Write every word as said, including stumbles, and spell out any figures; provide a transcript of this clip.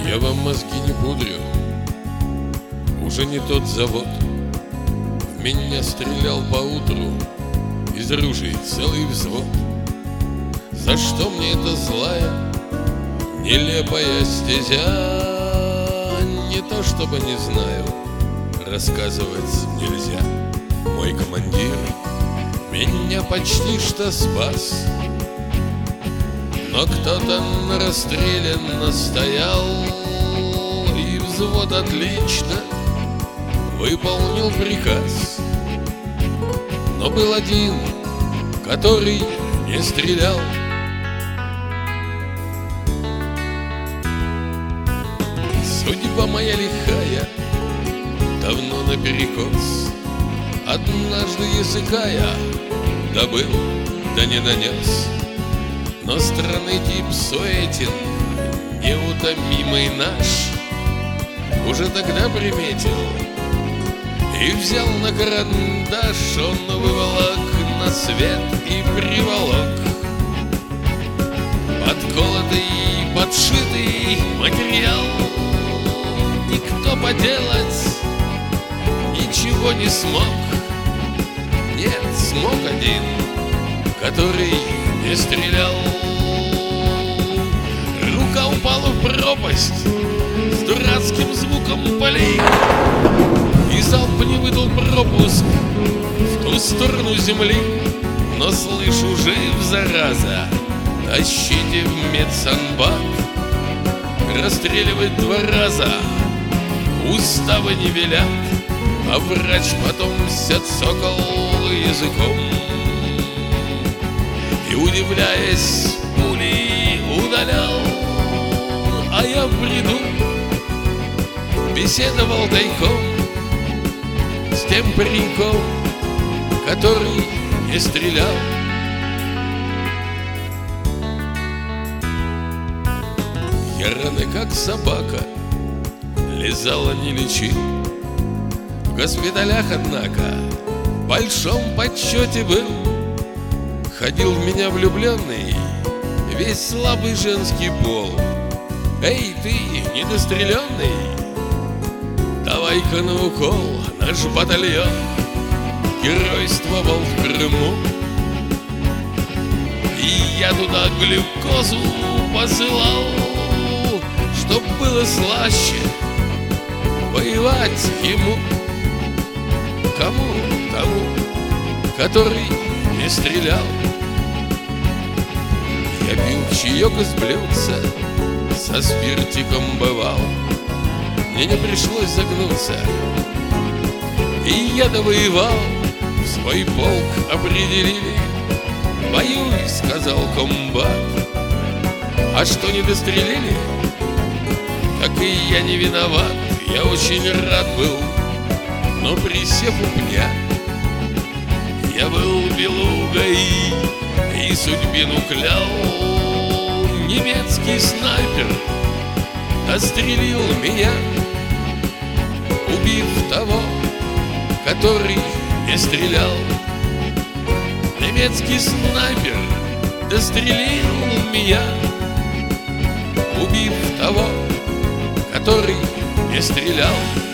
Я вам мозги не пудрю, уже не тот завод. В меня стрелял поутру из ружей целый взвод. За что мне эта злая, нелепая стезя? Не то чтобы не знаю, рассказывать нельзя. Мой командир меня почти что спас, но кто-то на расстреле настоял, и взвод отлично выполнил приказ. Но был один, который не стрелял. Судьба моя лихая, давно наперекос. Однажды языка я добыл, да не донес. Но странный тип Суетин, неутомимый наш, уже тогда приметил и взял на карандаш. Он выволок на свет и приволок подколотый, подшитый материал. Никто поделать ничего не смог. Нет, смог один, который не стрелял. Рука упала в пропасть с дурацким звуком полей, и залп не выдал пропуск в ту сторону земли. Но слышу, жив, зараза, тащите в медсанбат. Расстреливать два раза уставы не велят, а врач потом сяцокал языком и, удивляясь, пули удалял. А я в бреду беседовал тайком с тем пареньком, который не стрелял. Я раны, как собака, лизала, не лечил. В госпиталях, однако, в большом почете был. Ходил в меня влюбленный весь слабый женский пол. Эй, ты, недостреленный, давай-ка на укол. Наш батальон геройствовал в Крыму, и я туда глюкозу посылал, чтоб было слаще воевать ему. Кому? Тому, который не стрелял. Я пил чаек из блюдца, со спиртиком бывал. Мне не пришлось загнуться, и я довоевал. В свой полк определили. Воюй, сказал комбат. А что, не дострелили? Так и я не виноват. Я очень рад был, но присев у пня, я был белугой и судьбину клял. Немецкий снайпер дострелил меня, убив того, который не стрелял. Немецкий снайпер дострелил меня, убив того, который не стрелял.